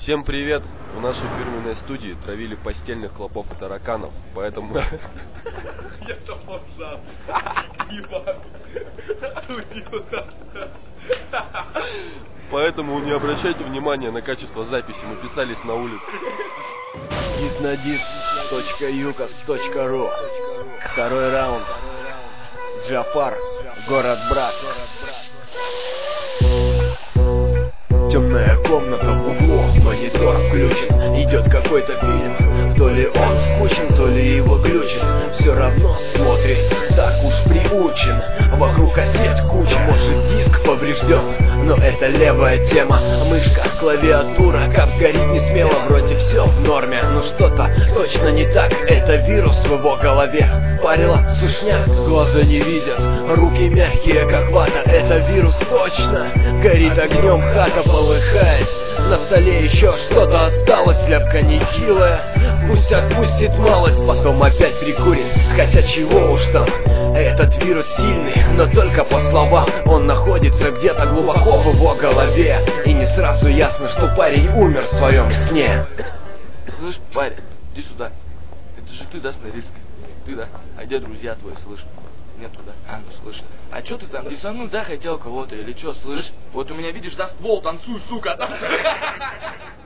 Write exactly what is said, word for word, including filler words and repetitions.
Всем привет! В нашей фирменной студии травили постельных клопов и тараканов, поэтому... Я то попсал. Поэтому не обращайте внимания на качество записи, мы писались на улице. Диснодис точка юкос точка ру. Второй раунд. Джафар, город Братск. Темная комната в углу, монитор включен, идет какой-то фильм. То ли он скучен, то ли его глючит. Все равно смотрит, так уж приучен. Вокруг кассет куча, может диск поврежден, но это левая тема. Мышка, клавиатура, кап сгорит не смело. Вроде все в норме, но что-то точно не так. Это вирус в его голове. Парила сушняк, глаза не видят, руки мягкие как вата. Это вирус точно, горит огнем хата, полыхает. На столе еще что-то осталось, ляпка нехилая. Пусть отпустит малость, потом опять прикурит. Хотя чего уж там, этот вирус сильный, но только по словам. Он находится где-то глубоко в его голове, и не сразу ясно, что парень умер в своем сне. Слышь, парень, иди сюда. Это же ты, да, с Норильска? Ты, да? А где друзья твои, слышь? Нету, да? А, ну слышь. А чё ты там, десанул, да, хотел кого-то или чё, слышь? Вот у меня, видишь, да, ствол, танцуй, сука.